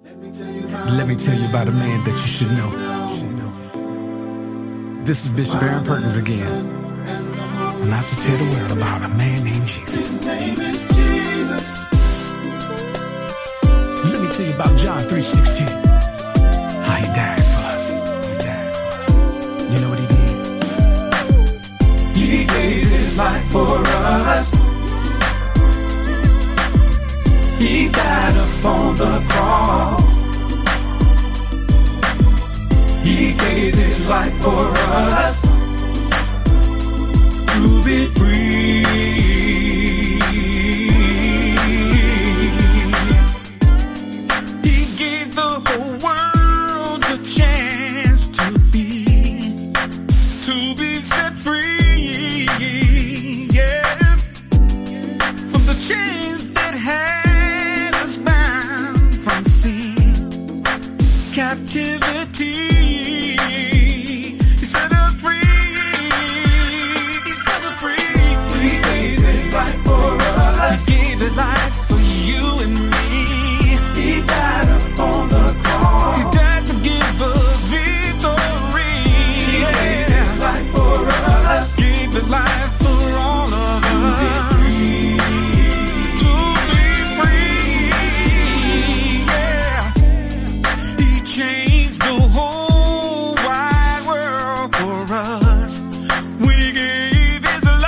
Let me tell you about a man that you should know. This is Bishop Aaron Perkins again. I'm out to tell the world about a man named Jesus. His name is Jesus. Let me tell you about John 3:16. How he died for us. You know what he did? He gave his life for us. He died upon the cross. He gave his life for us to be free. He gave the whole world a chance to be set free. Yeah, from the chains that had us bound, from sin, captivity. He gave his life for you and me. He died upon the cross. He died to give us victory. He gave his life for us. Gave his life for all of us. To be free. Yeah. He changed the whole wide world for us when he gave his life.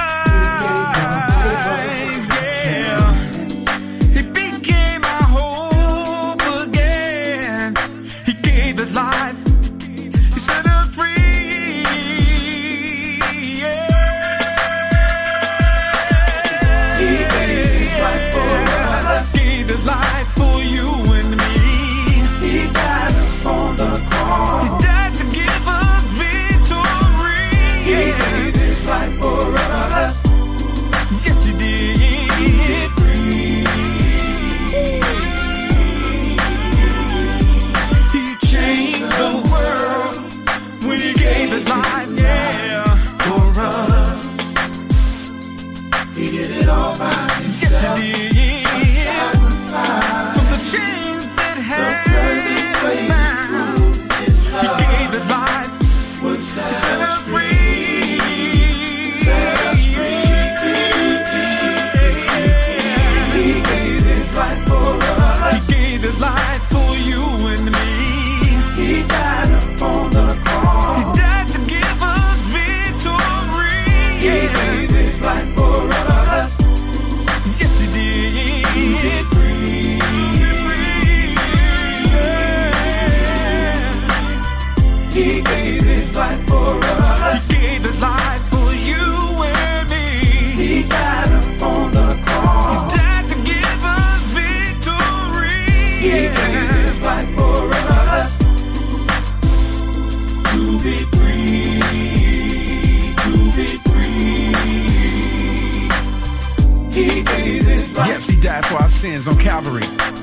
Yes, he died for our sins on Calvary.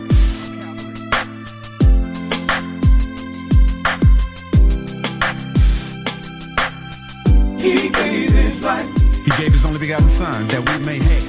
He gave his life. He gave his only begotten Son that we may have.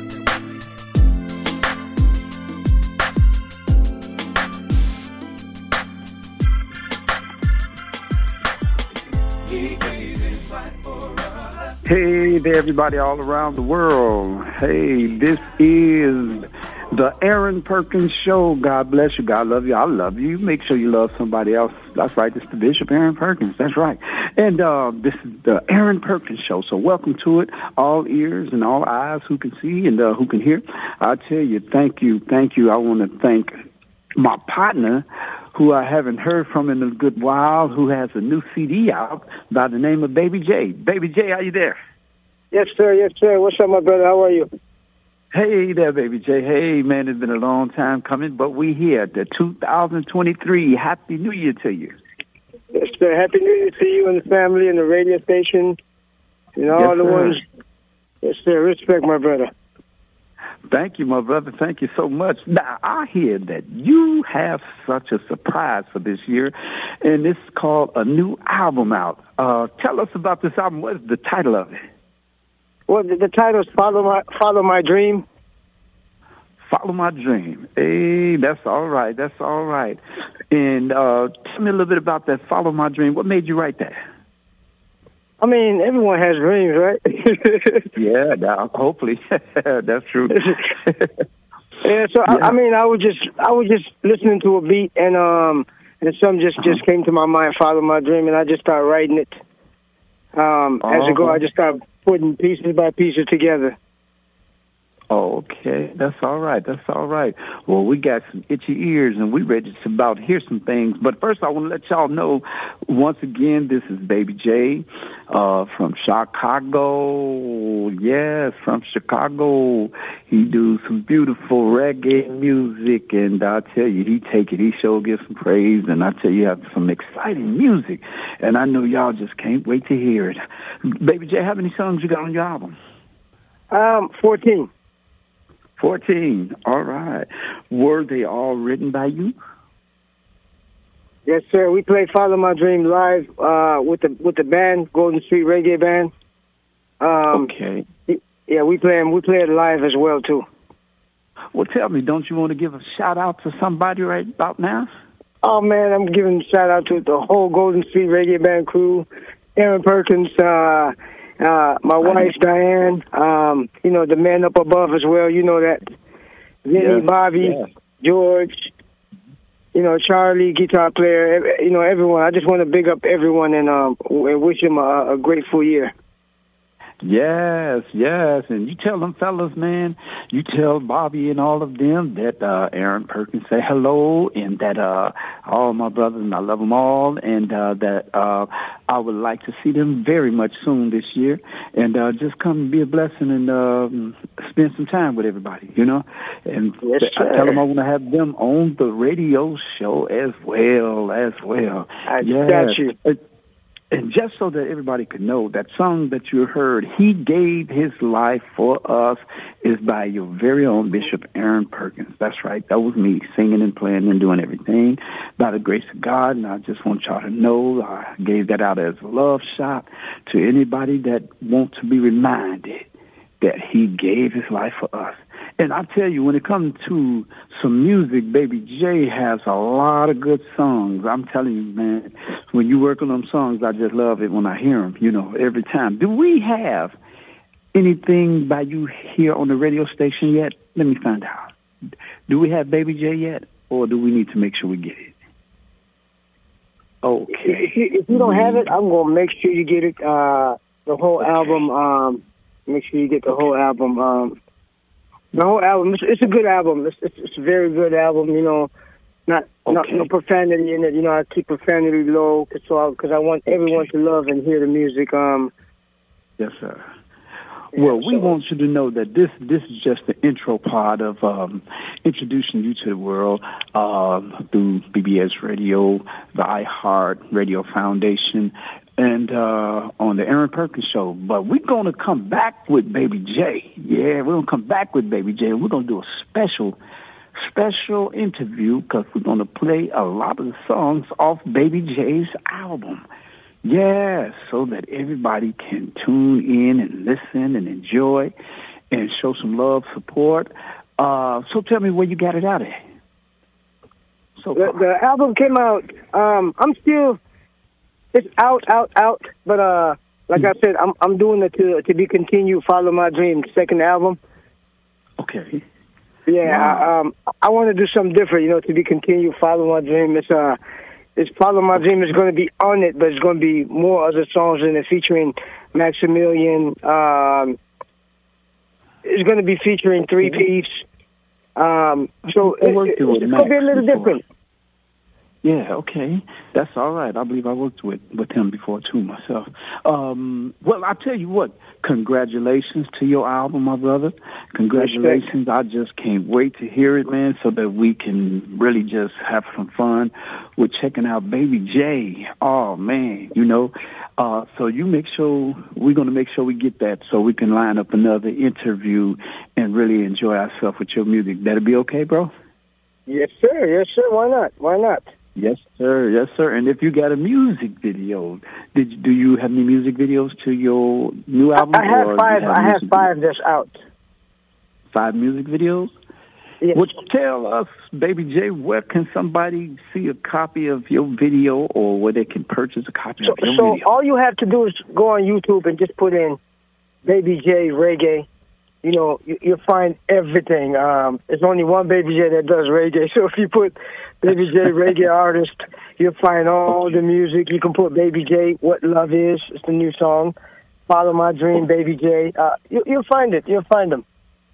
Hey there, everybody all around the world. Hey, this is the Aaron Perkins Show. God bless you. God love you. I love you. Make sure you love somebody else. That's right. This is the Bishop Aaron Perkins. That's right. And this is the Aaron Perkins Show. So welcome to it. All ears and all eyes who can see and who can hear. I tell you, thank you. Thank you. I want to thank my partner, who I haven't heard from in a good while, who has a new CD out by the name of Baby J. Baby J, are you there? Yes, sir. Yes, sir. What's up, my brother? How are you? Hey there, Baby J. Hey, man, it's been a long time coming, but we here, the 2023. Happy New Year to you. Yes, sir. Happy New Year to you and the family and the radio station and all the ones. Yes, sir. Respect, my brother. Thank you, my brother. Thank you so much. Now, I hear that you have such a surprise for this year, and it's called a new album out. Tell us about this album. What is the title of it? Well, the title is Follow My Dream. Follow My Dream. Hey, that's all right. That's all right. And tell me a little bit about that Follow My Dream. What made you write that? I mean, everyone has dreams, right? Yeah, hopefully. That's true. Yeah, so yeah. I mean, I was just listening to a beat, and something just came to my mind, Follow My Dream, and I just started writing it. As I go, I just started putting pieces by pieces together. Okay, that's all right. That's all right. Well, we got some itchy ears, and we ready to about hear some things. But first, I want to let y'all know, once again, this is Baby J from Chicago. Yes, from Chicago. He do some beautiful reggae music, and I tell you, he take it. He sure gives some praise, and I tell you, have some exciting music. And I know y'all just can't wait to hear it. Baby J, how many songs you got on your album? 14. 14. All right. Were they all written by you? Yes, sir. We played Follow My Dream live with the band, Golden Street Reggae Band. Okay. Yeah, we play it live as well too. Well, tell me, don't you want to give a shout out to somebody right about now? Oh man, I'm giving a shout out to the whole Golden Street Reggae Band crew, Aaron Perkins, my wife, Diane, the man up above as well, you know that. Vinny, Bobby, George, Charlie, guitar player, everyone. I just want to big up everyone and wish them a grateful year. Yes, and you tell them fellas, man, you tell Bobby and all of them that Aaron Perkins say hello, and that all my brothers, and I love them all, and that I would like to see them very much soon this year, and just come and be a blessing and spend some time with everybody, And yes, I tell them I want to have them on the radio show as well. I got you. And just so that everybody could know, that song that you heard, He Gave His Life for Us, is by your very own Bishop Aaron Perkins. That's right. That was me singing and playing and doing everything by the grace of God. And I just want y'all to know I gave that out as a love shot to anybody that wants to be reminded that He gave His life for us. And I tell you, when it comes to some music, Baby J has a lot of good songs. I'm telling you, man, when you work on them songs, I just love it when I hear them, every time. Do we have anything by you here on the radio station yet? Let me find out. Do we have Baby J yet, or do we need to make sure we get it? Okay. If you don't have it, I'm going to make sure you get it, the whole album. Make sure you get the whole album. The whole album, it's a good album. It's a very good album, not no profanity in it. I keep profanity low because I want everyone to love and hear the music. Yes, sir. Well, we want you to know that this is just the intro part of introducing you to the world through BBS Radio, the iHeart Radio Foundation, and on the Aaron Perkins Show. But we're going to come back with Baby J. Yeah, we're going to come back with Baby J. We're going to do a special interview because we're going to play a lot of the songs off Baby J's album. Yeah, so that everybody can tune in and listen and enjoy and show some love, support. So tell me where you got it out at. The album came out. It's out. But like I said, I'm doing it to be continued. Follow My Dream, second album. Okay. Yeah, wow. I want to do something different. To be continued. Follow My Dream. It's Follow My Dream is going to be on it, but it's going to be more other songs in it featuring Maximilian. It's going to be featuring Three Piece. So it's going to be a little different. Yeah, okay. That's all right. I believe I worked with him before, too, myself. Well, I'll tell you what. Congratulations to your album, my brother. Congratulations. Respect. I just can't wait to hear it, man, so that we can really just have some fun with checking out Baby J. Oh, man, so you make sure, we're going to make sure we get that so we can line up another interview and really enjoy ourselves with your music. That'll be okay, bro? Yes, sir. Why not? Yes, sir. And if you got a music video, do you have any music videos to your new album? I have 5. I have 5 that's out. 5 music videos? Yes. Well, tell us, Baby J, where can somebody see a copy of your video, or where they can purchase a copy of your video? So all you have to do is go on YouTube and just put in Baby J Reggae. You know, you'll find everything. There's only one Baby J that does reggae. So if you put Baby J Reggae artist, you'll find all the music. You can put Baby J What Love Is. It's the new song. Follow My Dream, Baby J. You'll find it. You'll find them.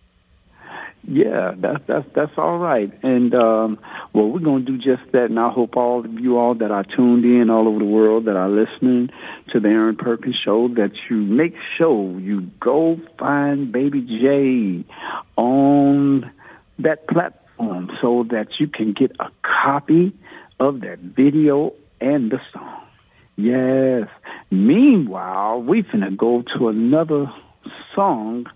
Yeah, that's all right. And, well, we're going to do just that. And I hope all of you all that are tuned in all over the world that are listening to the Aaron Perkins Show, that you make sure you go find Baby J on that platform so that you can get a copy of that video and the song. Yes. Meanwhile, we finna go to another song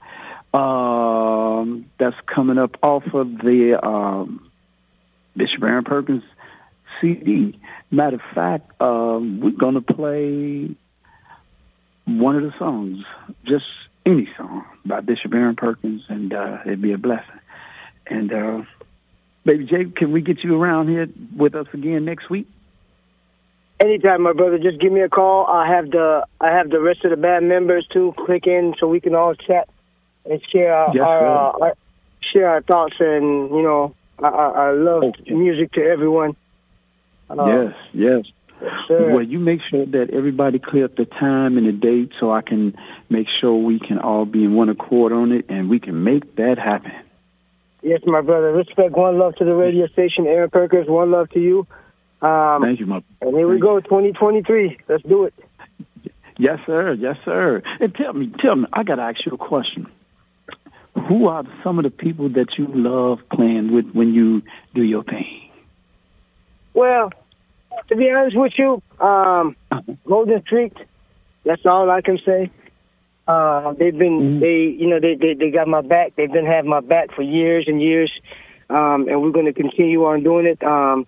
that's coming up off of the Bishop Aaron Perkins CD. Matter of fact, we're going to play one of the songs, just any song by Bishop Aaron Perkins, and it'd be a blessing. And Baby J, can we get you around here with us again next week? Anytime, my brother. Just give me a call. I have the rest of the band members too. Click in so we can all chat and share our thoughts and, you know, our love music to everyone. Yes. Yes, sir. Well, you make sure that everybody clear up the time and the date so I can make sure we can all be in one accord on it and we can make that happen. Yes, my brother. Respect. One love to the radio station, Aaron Perkins. One love to you. Thank you, my brother. And here we go, 2023. Let's do it. Yes, sir. Yes, sir. And tell me, I got to ask you a question. Who are some of the people that you love playing with when you do your thing? Well, to be honest with you, Golden Street, that's all I can say. They've been, they got my back. They've been having my back for years and years. And we're going to continue on doing it.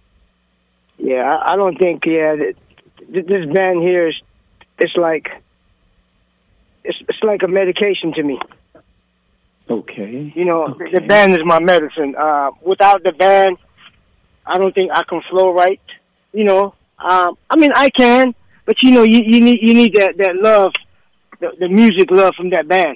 I don't think, this band here it's like a medication to me. Okay. You know, the band is my medicine. Without the band, I don't think I can flow right. You know, I mean, I can, but you know, you need that love, the music love from that band.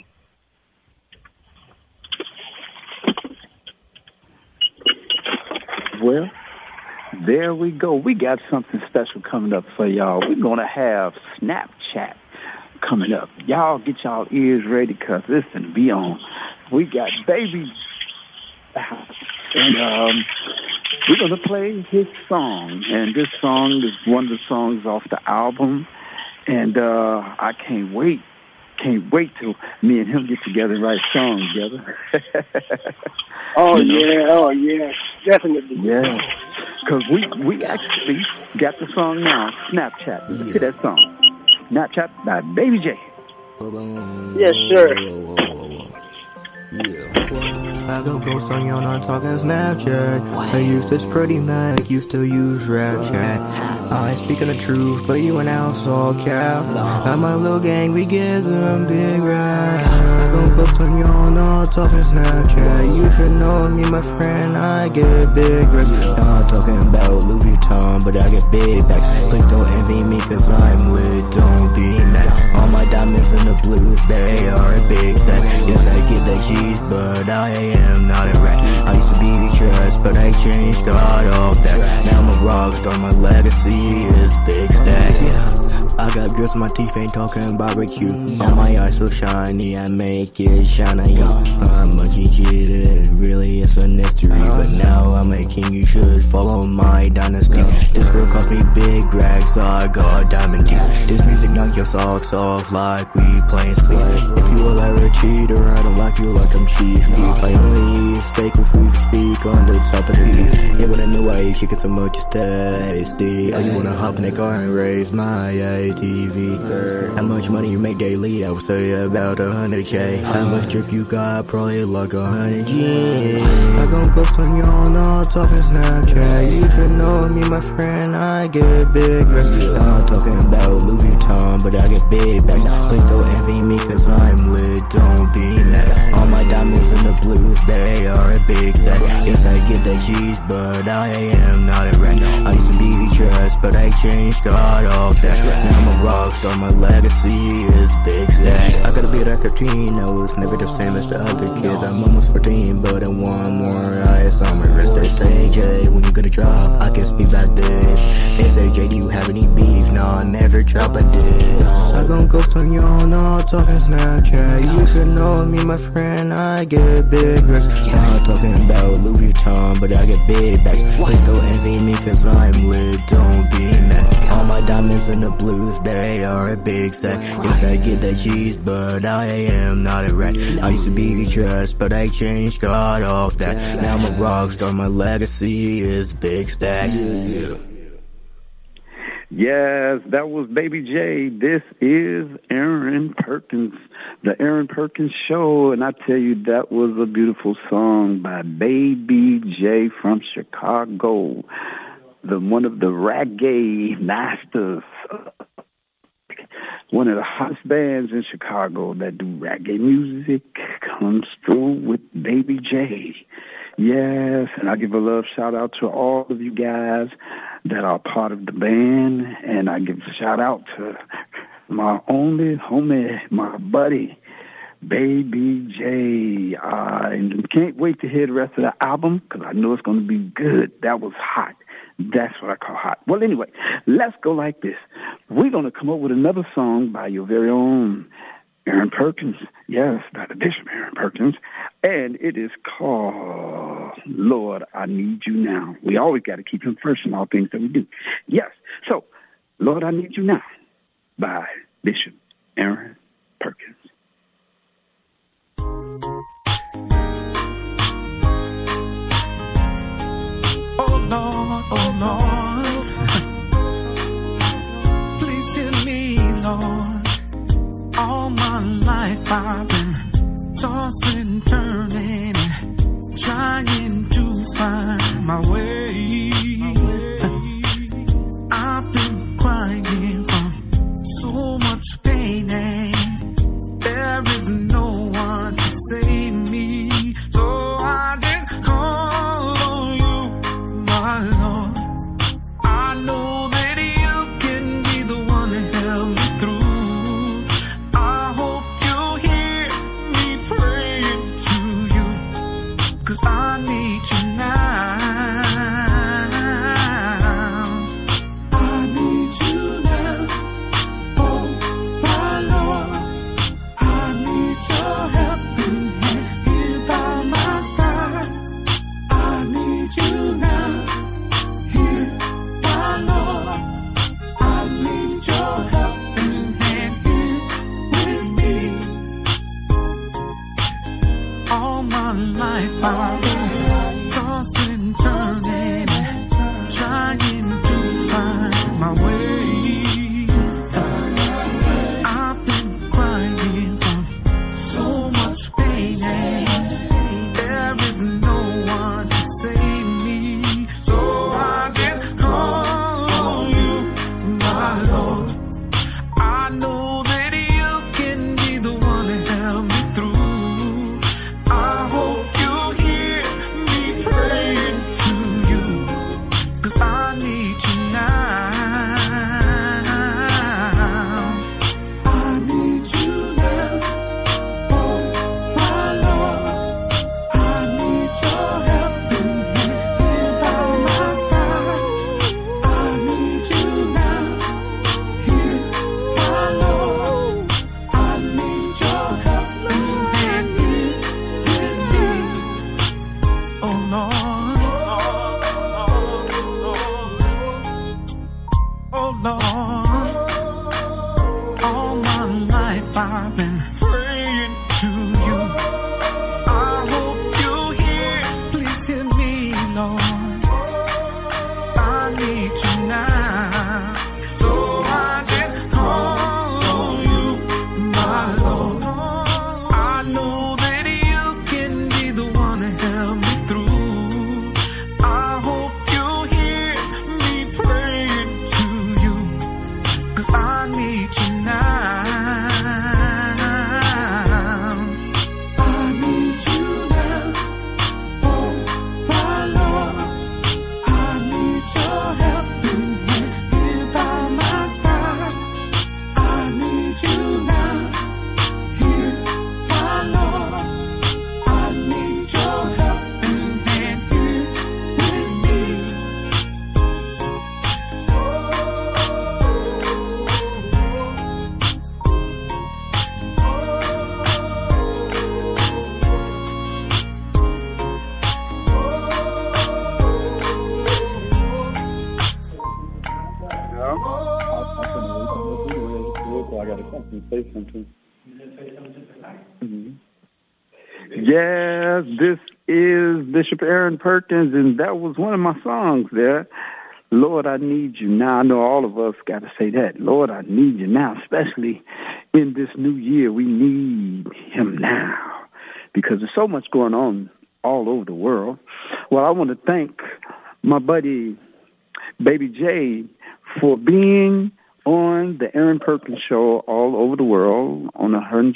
Well, there we go. We got something special coming up for y'all. We're going to have Snapchat coming up. Y'all get y'all ears ready because this is be on. We got Baby, and we're going to play his song. And this song is one of the songs off the album. And I can't wait till me and him get together and write songs together. Oh, yeah, definitely. Yeah, because we actually got the song now, Snapchat. Let's see that song. Snapchat by Baby J. Yes, sir. I go ghost on you, I'm talking Snapchat. I use this pretty man, like you still use rap chat. I ain't speaking the truth, but you and else all cap. I'm my little gang, we gather, I'm big rap. I go ghost on you, I'm talking Snapchat. You should know me, my friend, I get big racks. I'm talking about Louis Vuitton, but I get big backs. Please don't envy me, cause I'm lit, don't be mad. All my diamonds in the blues, they are a big set. Yes, I get that cheese, but I am not a rat. I used to be the trash, but I changed, got off that. Now I'm a rock star, my legacy is big stacks. Yeah. I got grills in my teeth, ain't talking barbecue. All my eyes so shiny, I make it shine on you. I'm a GG, really it's a mystery. But now I'm a king, you should follow my dynasty. This girl cost me big racks, I got diamond teeth. This music knock your socks off like we playing split. If you a liar or cheater, I don't like you like I'm chief beef. I only eat steak with food to speak on the top of the beef. Yeah, when I knew I ate chicken so much it's tasty. Oh, you wanna hop in that car and raise my ATV? How much money you make daily? I would say about 100K. How much drip you got? Probably like 100 G. I gon' ghost on y'all, not talking Snapchat. You should know know me, my friend, I get big rest. I'm talking about Louis Vuitton, but I get big bags. Please don't envy me, cause I'm lit, don't be mad. All my diamonds in the blues, they are a big set. Yes, I get that cheese, but I am not a rat. I used to be trust, but I changed, got off that. Now I'm a rock star, my legacy is big stacks. I gotta be at 13, I was never the same as the other kids. I'm almost 14, but I want more ice on my wrist. They say, Jay, when you gonna drop? I can speak like this. They say, Jay, do you have any beef? No, I never drop a diss. I gon' ghost on y'all, no talking Snapchat. You should know me, my friend, I get big rest. I'm talking about Louis Vuitton, but I get big bags. Please don't envy me, cause I'm lit, don't be mad. All my diamonds in the blues, they are a big sack. Yes, I get that cheese, but I am not a rat. I used to be trust, but I changed, got off that. Now I'm a rock star, my legacy is big stacks. Yes, that was Baby J. This is Aaron Perkins, the Aaron Perkins Show, and I tell you, that was a beautiful song by Baby J from Chicago, one of the reggae masters, one of the hottest bands in Chicago that do reggae music, comes through with Baby J. Yes, and I give a love shout out to all of you guys that are part of the band, and I give a shout out to my only homie, my buddy, Baby J. And can't wait to hear the rest of the album because I know it's going to be good. That was hot. That's what I call hot. Well, anyway, let's go like this. We're going to come up with another song by your very own Aaron Perkins. Yes, by the Bishop Aaron Perkins. And it is called Lord, I Need You Now. We always got to keep him first in all things that we do. Yes. So, Lord, I Need You Now by Bishop Aaron Perkins. Oh Lord, please hear me, Lord. All my life I've been tossing, turning, trying to find my way. I've been crying from so much pain, and there is no one to save me. So I just call on you, my Lord. I know that you can be the one to help me through. I hope you hear me praying to you, 'cause I need you now. I need you now. Oh, my Lord. I need your helping hand here by my side. I need you now. Here, my Lord. I need your helping hand here with me. All my life I've been tossing, turning, trying to find my way. I've been crying from so much pain, and there is no one to save me. So I just call on you, my Lord. I know that you can be the one to help me through. I hope you hear me praying to you, 'cause I need you now. I need you now. Oh, my Lord. I need your helping hand here by my side. I need you now. Here, my Lord. I need your helping hand here with me. Oh Lord. Oh Lord. All my life I've been praying to you. I hope you hear. Please hear me, Lord. I need you now. So I just call on you, my Lord. I know that you can be the one to help me through. I hope you hear got to come and say something. Mm-hmm. Yes, this is Bishop Aaron Perkins, and that was one of my songs there. Lord, I need you now. I know all of us got to say that. Lord, I need you now, especially in this new year. We need him now because there's so much going on all over the world. Well, I want to thank my buddy, Baby J, for being on the Aaron Perkins Show all over the world on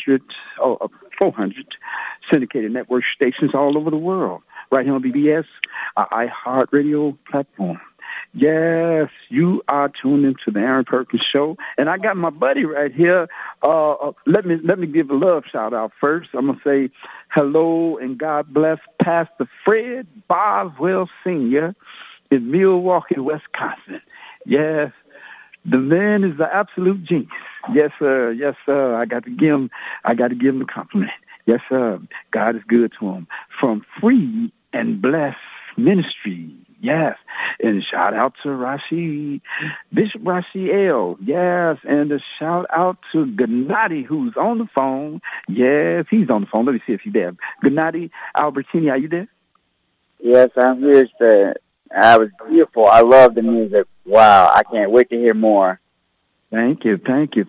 400 syndicated network stations all over the world, right here on BBS, our iHeartRadio platform. Yes, you are tuned into the Aaron Perkins Show, and I got my buddy right here. Let me give a love shout out first. I'm gonna say hello and God bless Pastor Fred Boswell Sr. in Milwaukee, Wisconsin. Yes, the man is the absolute genius. Yes, sir. Yes, sir. I got to give him a compliment. Yes, sir. God is good to him. From Free and Blessed Ministry. Yes. And shout out to Rashi, Bishop Rashi L. Yes. And a shout out to Gennady, who's on the phone. Yes, he's on the phone. Let me see if he's there. Gennady Albertini, are you there? Yes, I'm here, sir. That was beautiful. I love the music. Wow. I can't wait to hear more. Thank you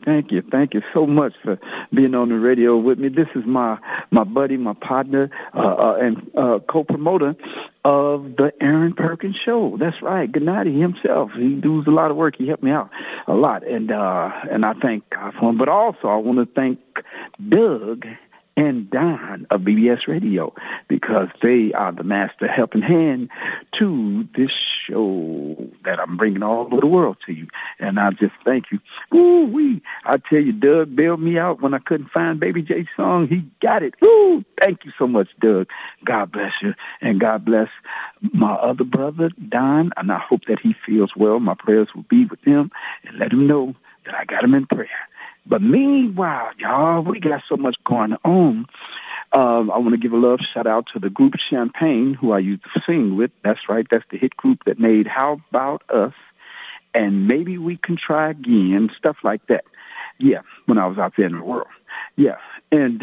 so much for being on the radio with me. This is my buddy, my partner, and co-promoter of the Aaron Perkins Show. That's right, Gennady himself. He does a lot of work. He helped me out a lot, and I thank God for him. But also, I want to thank Doug and Don of BBS Radio because they are the master helping hand to this show that I'm bringing all over the world to you. And I just thank you. Ooh-wee. I tell you, Doug bailed me out when I couldn't find Baby J's song. He got it. Ooh, thank you so much, Doug. God bless you. And God bless my other brother, Don. And I hope that he feels well. My prayers will be with him and let him know that I got him in prayer. But meanwhile, y'all, we got so much going on. I want to give a love shout out to the group Champagne, who I used to sing with. That's right. That's the hit group that made How About Us and Maybe We Can Try Again, stuff like that. Yeah, when I was out there in the world. Yeah. And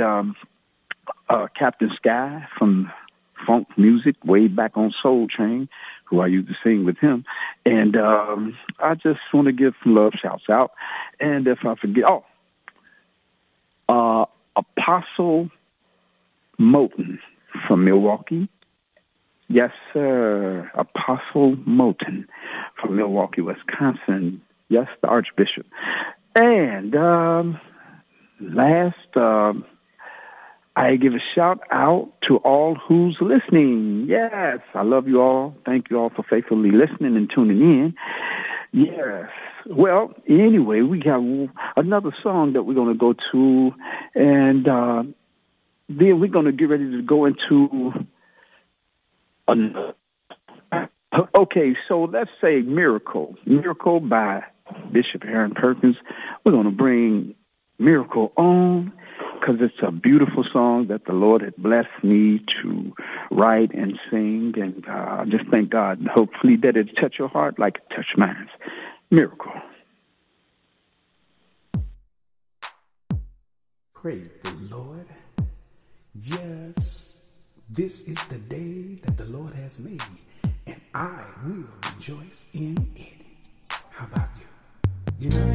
Captain Sky from Funk Music, way back on Soul Train, who I used to sing with him. And I just want to give some love shouts out. And if I forget, Apostle Moten from Milwaukee. Yes, sir. Apostle Moten from Milwaukee, Wisconsin. Yes, the Archbishop. And last, I give a shout out to all who's listening. Yes, I love you all. Thank you all for faithfully listening and tuning in. Yes. Well, anyway, we have another song that we're going to go to, and then we're going to get ready to go into another. Okay, so let's say Miracle by Bishop Aaron Perkins. We're going to bring Miracle on because it's a beautiful song that the Lord had blessed me to write and sing, and I just thank God. Hopefully that it touch your heart like it touched mine. Miracle. Praise the Lord. Yes, this is the day that the Lord has made, and I will rejoice in it. How about you? You know,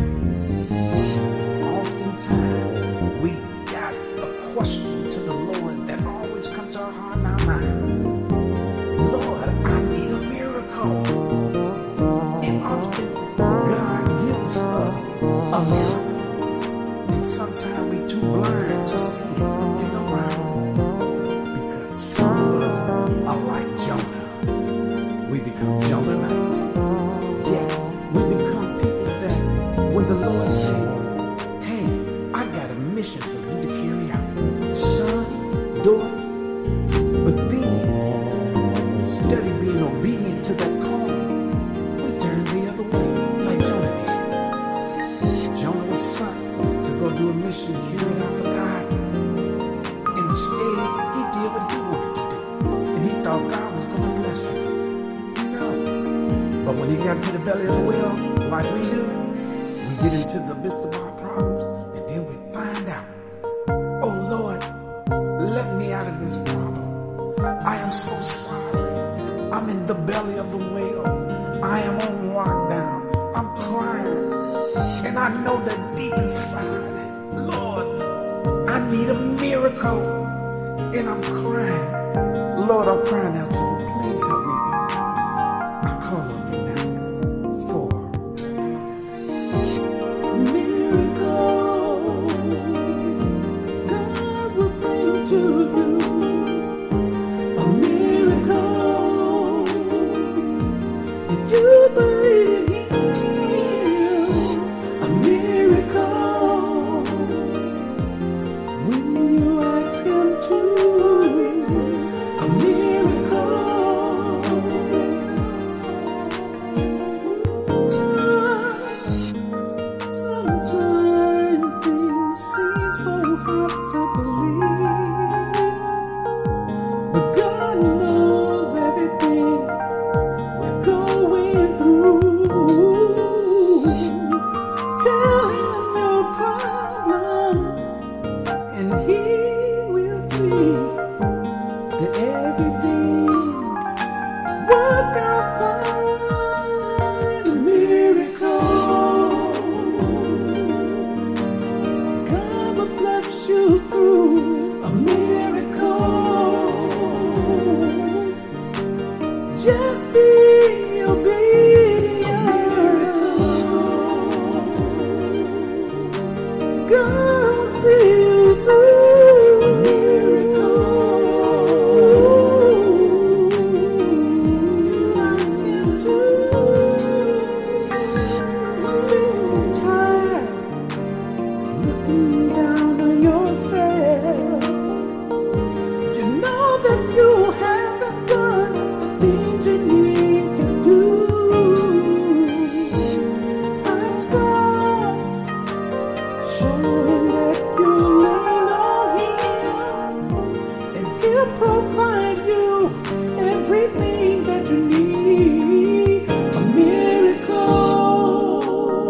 oftentimes we got a question to the Lord that always comes to our heart and our mind. Lord, I need a miracle. And often God gives us a miracle. And sometimes we're too blind to see it. You know why? Because some of us are like Jonah. We become Jonah-nites. Yes, we become people that when the Lord says, hey, I got a mission for you to carry out. Son, daughter. But then, instead of being obedient to that calling, we turn the other way, like Jonah did. Jonah was sent to go do a mission, carry it out for God. And instead, he did what he wanted to do. And he thought God was going to bless him. No. But when he got to the belly of the whale, like we do, we get into the midst of our problems, and then we find out, oh Lord, let me out of this problem. I am so sorry. I'm in the belly of the whale. I am on lockdown. I'm crying. And I know that deep inside, Lord, I need a miracle. And I'm crying. Lord, I'm crying out to you. Please help me. I call on you now. For miracle, God will bring to you a miracle. If you believe in Him, a miracle. When you ask Him to, a miracle. Sometimes things seem so hard to believe, but God knows everything we're going through. Tell Him your problem, and He will see that everything work out fine. A miracle. God will bless you through a miracle. Just be obedient. God will see you through a miracle. You ask Him to. Sick and tired, looking down on yourself. You know that you haven't done the things you need to do. Ask God, show Him that you lean on Him, and He'll provide you everything that you need. A miracle.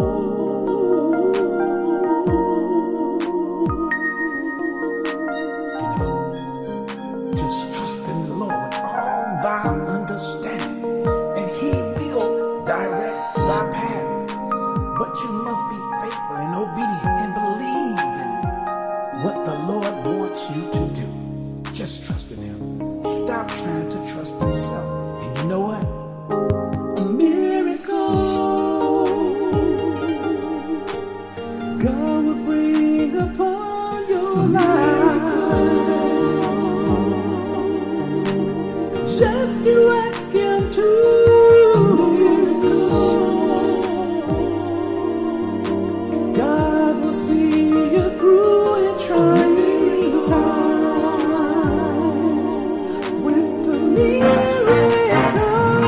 You know, just trust in the Lord with all thy understanding, and He will direct thy path. But you must be faithful and obedient and believe in what the Lord wants you to do. Just trust in Him. Stop trying to trust Himself. And you know what? A miracle God will bring upon your life. Just you ask Him to. God will see you through in trying times with the miracle.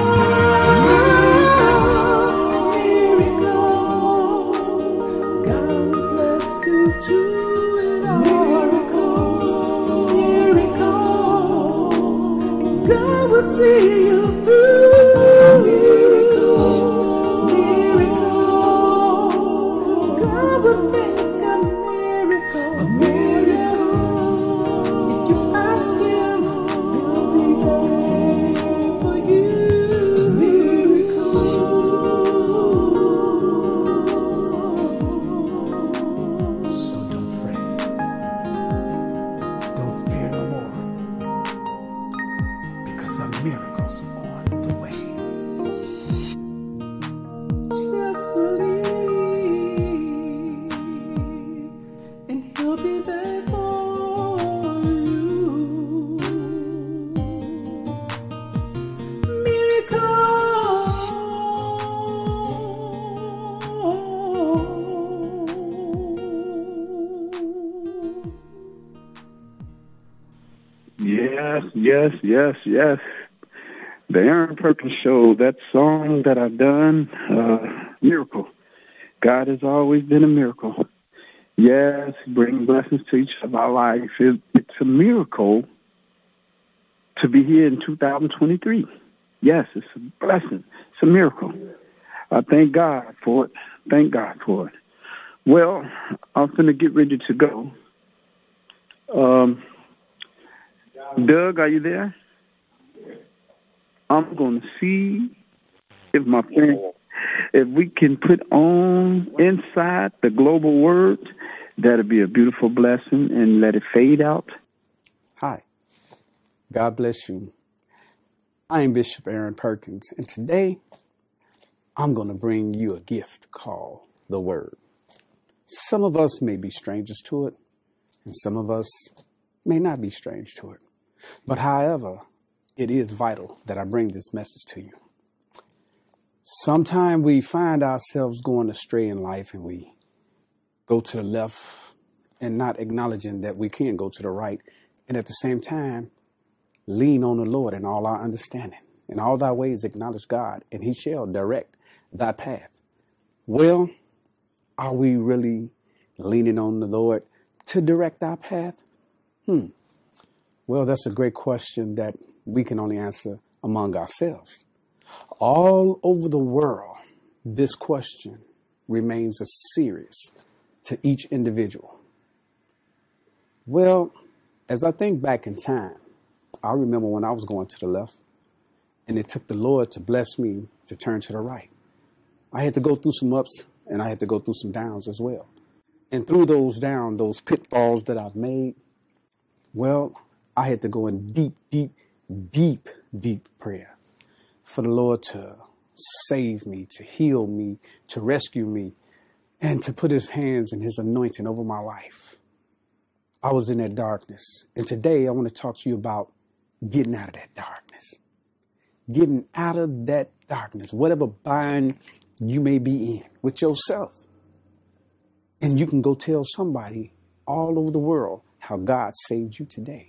God will bless you to it all. Miracle. God will see you through. God will make a miracle. A miracle. If you ask Him, He'll be there for you. A miracle. So don't fret. Don't fear no more, because a miracle's on the way. Just believe, and He'll be there for you. Miracle. Yes. The Aaron Perkins Show, that song that I've done, miracle. God has always been a miracle. Yes, bring blessings to each of our lives. It's a miracle to be here in 2023. Yes, it's a blessing. It's a miracle. I thank God for it. Thank God for it. Well, I'm finna get ready to go. Doug, are you there? I'm going to see if my friend, if we can put on inside the global word, that'll be a beautiful blessing, and let it fade out. Hi, God bless you. I am Bishop Aaron Perkins, and today I'm going to bring you a gift called the Word. Some of us may be strangers to it, and some of us may not be strange to it. But however, it is vital that I bring this message to you. Sometimes we find ourselves going astray in life, and we go to the left and not acknowledging that we can go to the right, and at the same time, lean on the Lord in all our understanding. In all thy ways acknowledge God, and he shall direct thy path. Well, are we really leaning on the Lord to direct our path? Well, that's a great question that we can only answer among ourselves. All over the world, this question remains a serious to each individual. Well, as I think back in time, I remember when I was going to the left, and it took the Lord to bless me to turn to the right. I had to go through some ups, and I had to go through some downs as well. And through those downs, those pitfalls that I've made, well, I had to go in deep prayer for the Lord to save me, to heal me, to rescue me, and to put his hands and his anointing over my life. I was in that darkness. And today I want to talk to you about getting out of that darkness. Getting out of that darkness, whatever bind you may be in with yourself. And you can go tell somebody all over the world how God saved you today.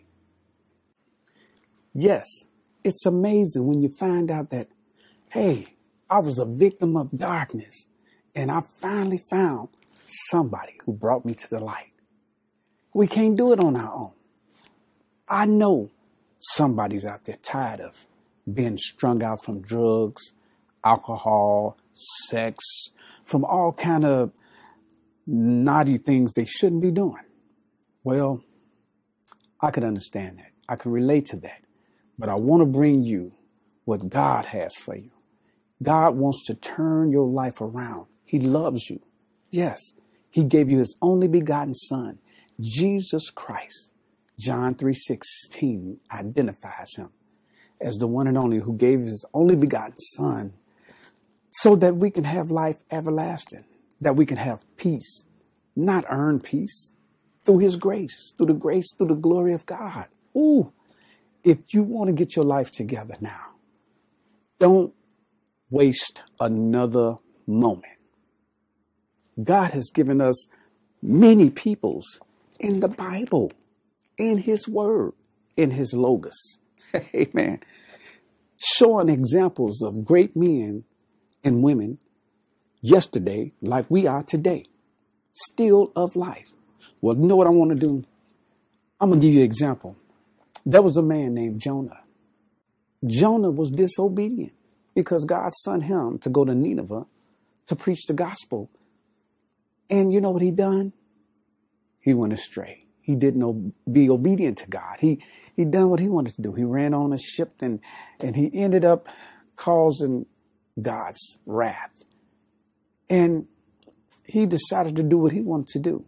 Yes, it's amazing when you find out that, hey, I was a victim of darkness, and I finally found somebody who brought me to the light. We can't do it on our own. I know somebody's out there tired of being strung out from drugs, alcohol, sex, from all kind of naughty things they shouldn't be doing. Well, I could understand that. I could relate to that. But I want to bring you what God has for you. God wants to turn your life around. He loves you. Yes, he gave you his only begotten son, Jesus Christ. John 3:16 identifies him as the one and only who gave his only begotten son so that we can have life everlasting, that we can have peace, not earn peace, through his grace, through the glory of God. Ooh, if you want to get your life together now, don't waste another moment. God has given us many peoples in the Bible, in his word, in his logos. Amen. Showing examples of great men and women yesterday, like we are today, still of life. Well, you know what I want to do? I'm going to give you an example. There was a man named Jonah. Jonah was disobedient because God sent him to go to Nineveh to preach the gospel. And you know what he done? He went astray. He didn't be obedient to God. He done what he wanted to do. He ran on a ship and he ended up causing God's wrath. And he decided to do what he wanted to do.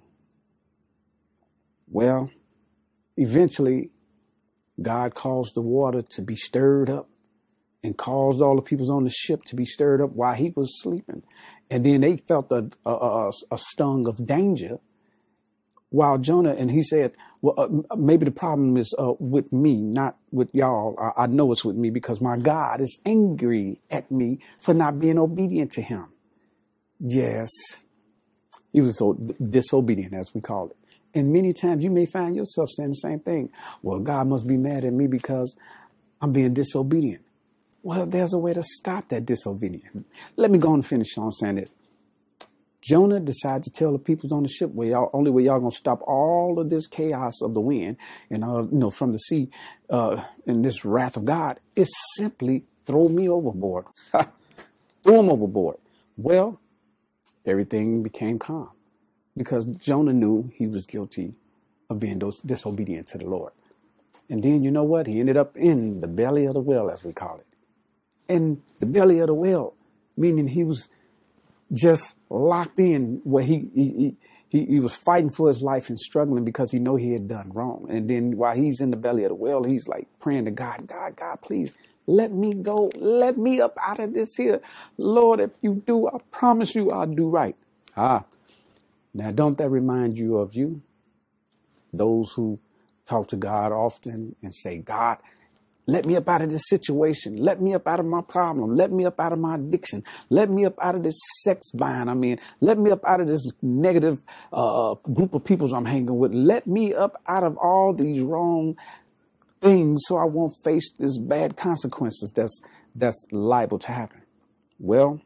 Well, eventually, God caused the water to be stirred up and caused all the people on the ship to be stirred up while he was sleeping. And then they felt a stung of danger while Jonah, and he said, well, maybe the problem is with me, not with y'all. I know it's with me because my God is angry at me for not being obedient to him. Yes, he was so disobedient, as we call it. And many times you may find yourself saying the same thing. Well, God must be mad at me because I'm being disobedient. Well, there's a way to stop that disobedience. Let me go on and finish on saying this. Jonah decided to tell the people on the ship, only way y'all gonna stop all of this chaos of the wind and from the sea and this wrath of God is simply throw me overboard. Throw him overboard. Well, everything became calm. because Jonah knew he was guilty of being disobedient to the Lord. And then you know what? He ended up in the belly of the whale, as we call it. In the belly of the whale, meaning he was just locked in where he was fighting for his life and struggling because he knew he had done wrong. And then while he's in the belly of the whale, he's like praying to God, God, please let me go. Let me up out of this here. Lord, if you do, I promise you I'll do right. Now, don't that remind you of you? Those who talk to God often and say, God, let me up out of this situation. Let me up out of my problem. Let me up out of my addiction. Let me up out of this sex bind I'm in. Let me up out of this negative group of people I'm hanging with. Let me up out of all these wrong things so I won't face this bad consequences that's liable to happen. Well,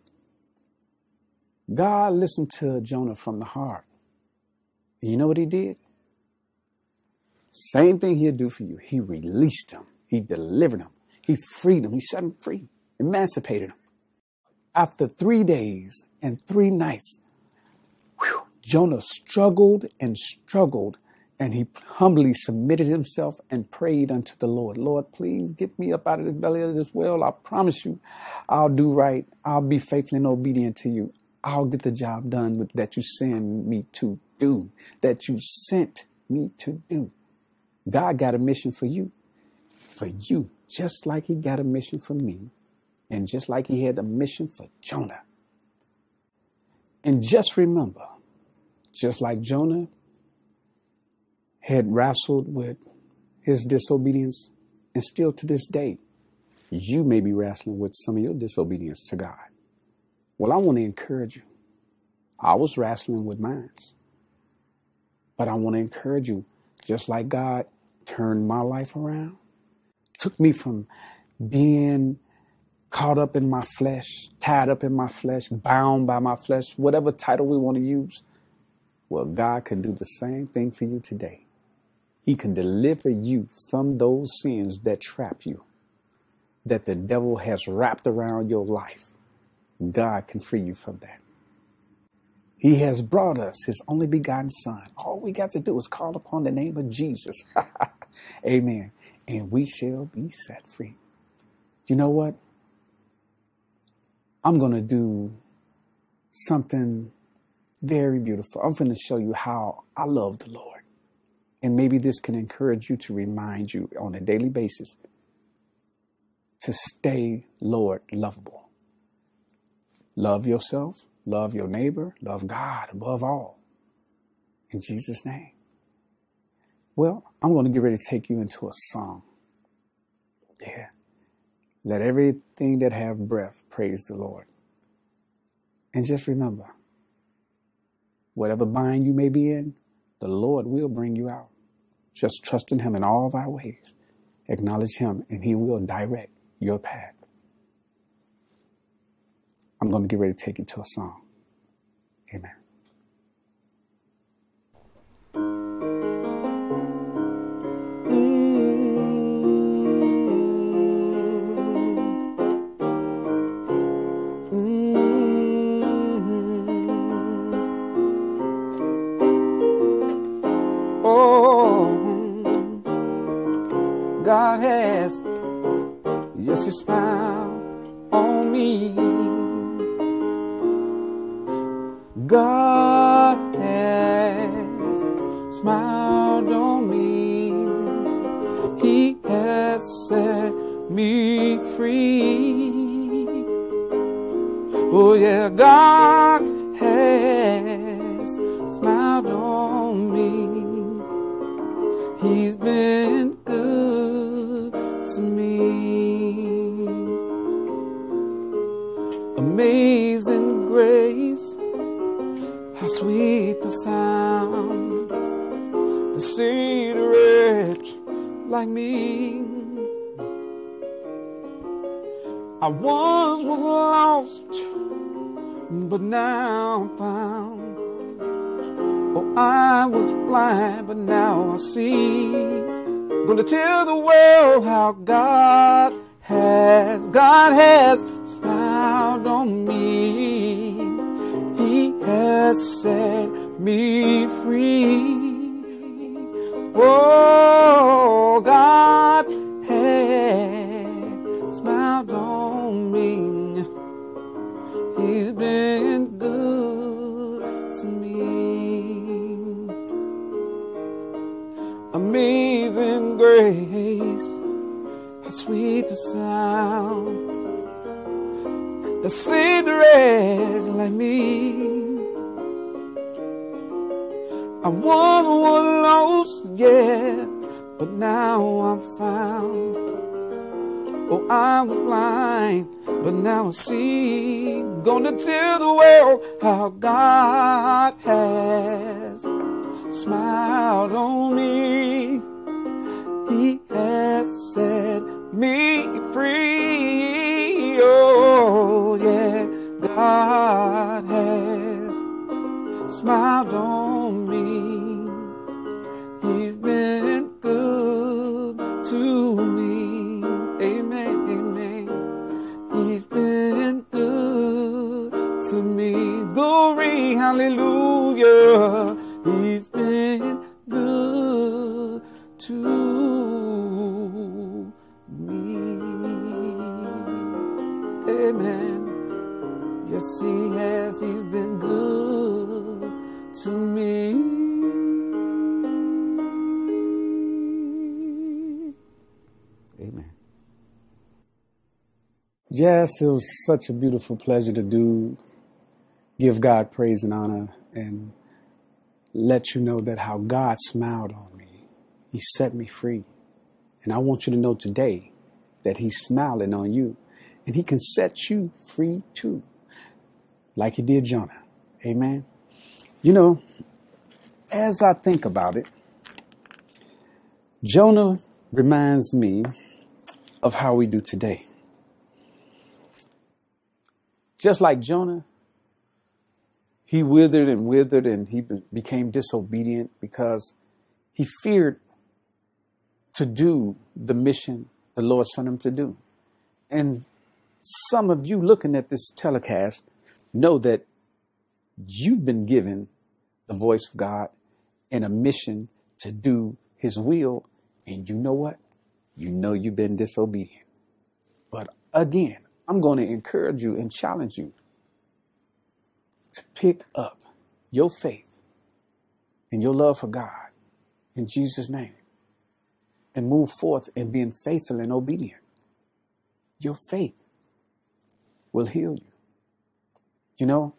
God listened to Jonah from the heart. And you know what he did? Same thing he'll do for you. He released him. He delivered him. He freed him. He set him free, emancipated him. After 3 days and 3 nights, Jonah struggled, and he humbly submitted himself and prayed unto the Lord. Lord, please get me up out of the belly of this whale. I promise you, I'll do right. I'll be faithful and obedient to you. I'll get the job done that you send me to do, that you sent me to do. God got a mission for you, just like he got a mission for me, and just like he had a mission for Jonah. And just remember, just like Jonah had wrestled with his disobedience, and still to this day, you may be wrestling with some of your disobedience to God. Well, I want to encourage you. I was wrestling with mine, but I want to encourage you, just like God turned my life around, took me from being caught up in my flesh, tied up in my flesh, bound by my flesh, whatever title we want to use. Well, God can do the same thing for you today. He can deliver you from those sins that trap you, that the devil has wrapped around your life. God can free you from that. He has brought us his only begotten son. All we got to do is call upon the name of Jesus. Amen. And we shall be set free. You know what? I'm going to do something very beautiful. I'm going to show you how I love the Lord. And maybe this can encourage you to remind you on a daily basis to stay, Lord, lovable. Love yourself, love your neighbor, love God above all. In Jesus' name. Well, I'm going to get ready to take you into a song. Yeah. Let everything that have breath praise the Lord. And just remember, whatever bind you may be in, the Lord will bring you out. Just trust in him in all of our ways. Acknowledge him and he will direct your path. I'm going to get ready to take you to a song. Amen. God has just a smile on me. God has smiled on me. He has set me free. Oh yeah, God has smiled on me. He's been good to me. Amazing grace, how sweet the sound that saved a wretch like me. I once was lost, but now I'm found. Oh, I was blind, but now I see. Gonna tell the world how God has smiled on me. He has set me free. Oh, God has smiled on me. He's been good to me. Amazing grace, how sweet the sound that saved a wretch like me. I once was lost, yeah, but now I'm found. Oh, I was blind, but now I see. Gonna tell the world how God has smiled on me. He has set me free. Oh, yeah, God has smiled on me. He's been good to me. Amen, amen. He's been good to me. Glory, hallelujah. He's been good to me. Amen. Yes, he has. He's been good to me. Amen. Yes, it was such a beautiful pleasure to give God praise and honor and let you know that how God smiled on me. He set me free. And I want you to know today that he's smiling on you and he can set you free too, like he did Jonah. Amen. You know, as I think about it, Jonah reminds me of how we do today. Just like Jonah, he withered and he became disobedient because he feared to do the mission the Lord sent him to do. And some of you looking at this telecast know that you've been given the voice of God and a mission to do his will. And you know what? You know you've been disobedient. But again, I'm going to encourage you and challenge you to pick up your faith and your love for God in Jesus' name and move forth in being faithful and obedient. Your faith will heal you. You know,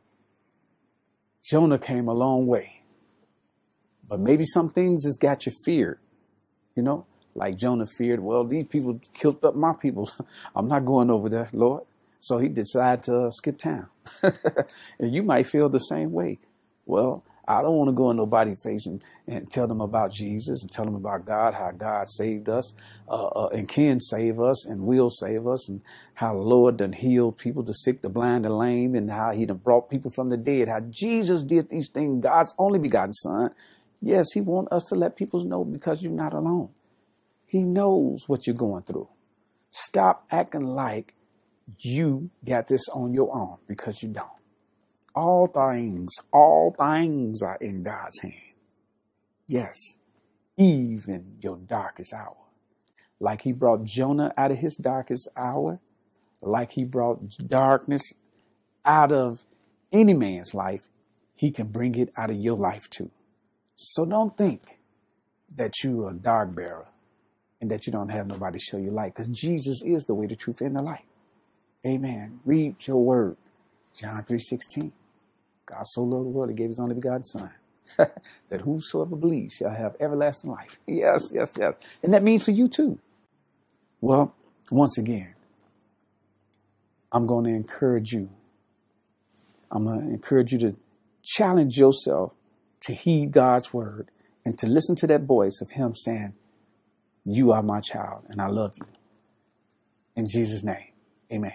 Jonah came a long way, but maybe some things has got you feared, you know, like Jonah feared, well, these people killed up my people. I'm not going over there, Lord. So he decided to skip town. And you might feel the same way. Well, I don't want to go in nobody's face and tell them about Jesus and tell them about God, how God saved us and can save us and will save us, and how the Lord done healed people, the sick, the blind, the lame, and how he done brought people from the dead, how Jesus did these things, God's only begotten son. Yes, he wants us to let people know because you're not alone. He knows what you're going through. Stop acting like you got this on your own, because you don't. All things are in God's hand. Yes, even your darkest hour. Like he brought Jonah out of his darkest hour, like he brought darkness out of any man's life, he can bring it out of your life too. So don't think that you are a dark bearer and that you don't have nobody show you light, because Jesus is the way, the truth, and the light. Amen. Read your word. John 3:16. God so loved the world, he gave his only begotten son, that whosoever believes shall have everlasting life. Yes, yes, yes. And that means for you too. Well, once again, I'm going to encourage you. I'm going to encourage you to challenge yourself to heed God's word and to listen to that voice of him saying, you are my child and I love you. In Jesus' name, amen.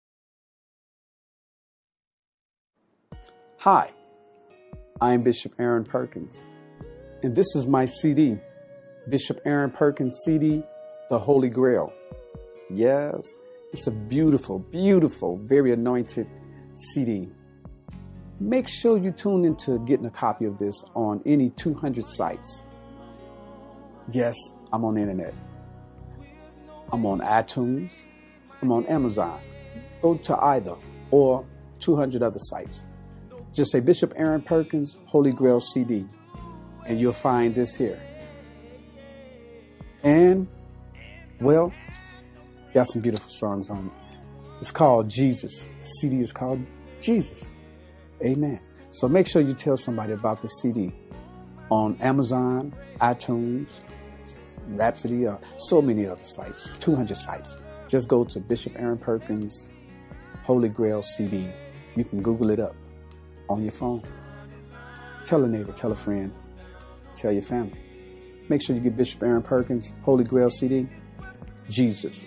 Hi, I'm Bishop Aaron Perkins, and this is my CD, Bishop Aaron Perkins CD, The Holy Grail. Yes, it's a beautiful, beautiful, very anointed CD. Make sure you tune into getting a copy of this on any 200 sites. Yes, I'm on the internet. I'm on iTunes. I'm on Amazon. Go to either or 200 other sites. Just say Bishop Aaron Perkins Holy Grail CD, and you'll find this here. And, well, got some beautiful songs on it. It's called Jesus. The CD is called Jesus. Amen. So make sure you tell somebody about the CD on Amazon, iTunes, Rhapsody, so many other sites, 200 sites. Just go to Bishop Aaron Perkins Holy Grail CD. You can Google it up on your phone. Tell a neighbor, tell a friend, tell your family. Make sure you get Bishop Aaron Perkins Holy Grail CD, Jesus.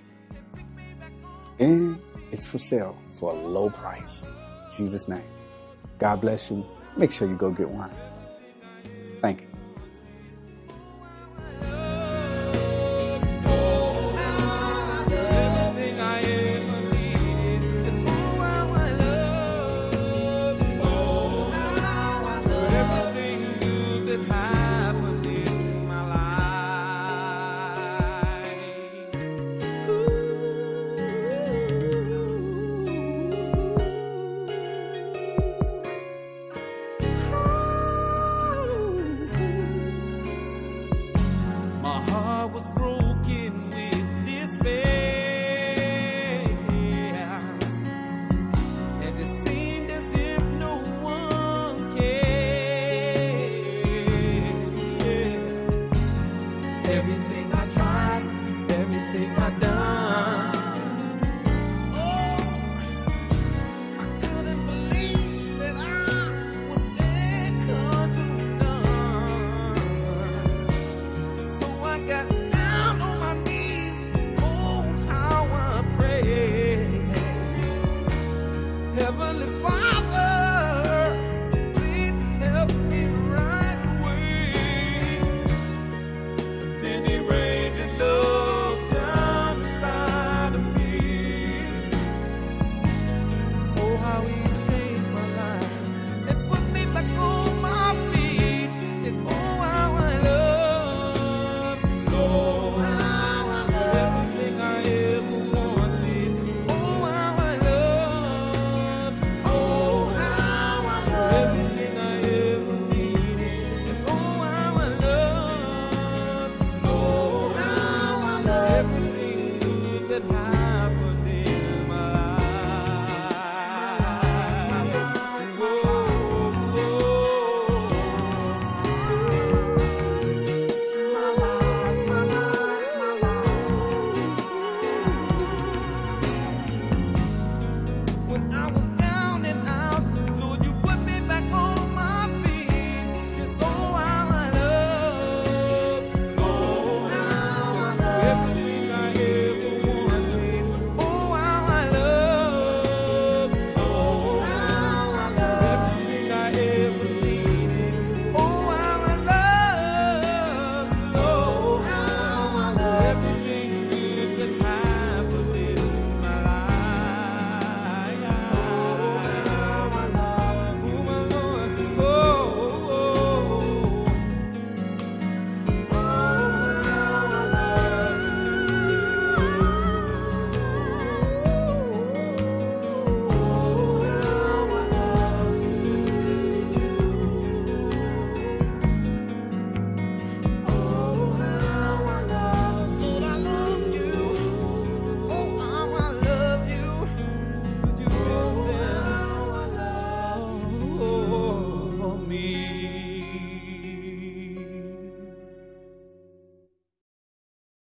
And it's for sale for a low price. In Jesus' name. God bless you. Make sure you go get one. Thank you.